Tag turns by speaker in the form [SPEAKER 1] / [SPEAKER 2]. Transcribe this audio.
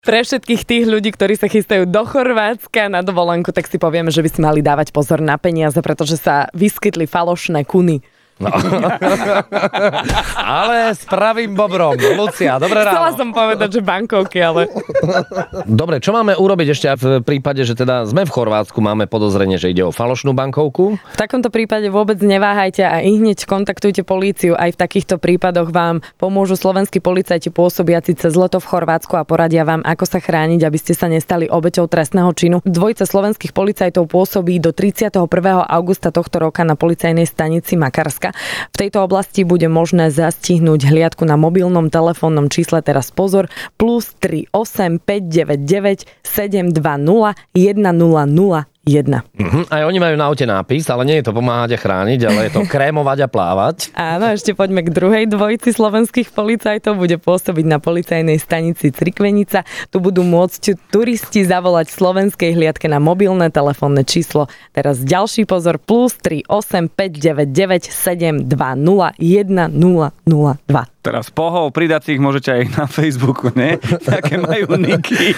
[SPEAKER 1] Pre všetkých tých ľudí, ktorí sa chystajú do Chorvátska na dovolenku, tak si povieme, že by si mali dávať pozor na peniaze, pretože sa vyskytli falošné kuny.
[SPEAKER 2] No. Ale s pravým bobrom. Lucia, dobré ráno.
[SPEAKER 1] Chcela som povedať, že bankovky, ale...
[SPEAKER 2] Dobre, čo máme urobiť ešte v prípade, že teda sme v Chorvátsku, máme podozrenie, že ide o falošnú bankovku?
[SPEAKER 1] V takomto prípade vôbec neváhajte a hneď kontaktujte políciu. Aj v takýchto prípadoch vám pomôžu slovenskí policajti pôsobiaci cez leto v Chorvátsku a poradia vám, ako sa chrániť, aby ste sa nestali obeťou trestného činu. Dvojica slovenských policajtov pôsobí do 31. augusta tohto roka na policajnej stanici Makarska. V tejto oblasti bude možné zastihnúť hliadku na mobilnom telefónnom čísle, teraz pozor, +38 599 720 1001.
[SPEAKER 2] Aj oni majú na aute nápis, ale nie je to pomáhať a chrániť, ale je to krémovať a plávať.
[SPEAKER 1] Áno, ešte poďme k druhej dvojici slovenských policajtov. Bude pôsobiť na policajnej stanici Crikvenica. Tu budú môcť turisti zavolať slovenskej hliadke na mobilné telefónne číslo. Teraz ďalší pozor, +38 599 720 1002.
[SPEAKER 3] Teraz pohov, pridať si ich môžete aj na Facebooku, ne? Také majú niky.